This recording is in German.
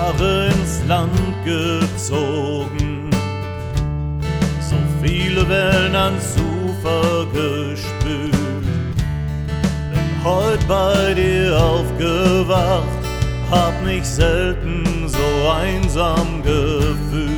Jahre ins Land gezogen, so viele Wellen ans Ufer gespült. Bin heut bei dir aufgewacht, hab mich selten so einsam gefühlt.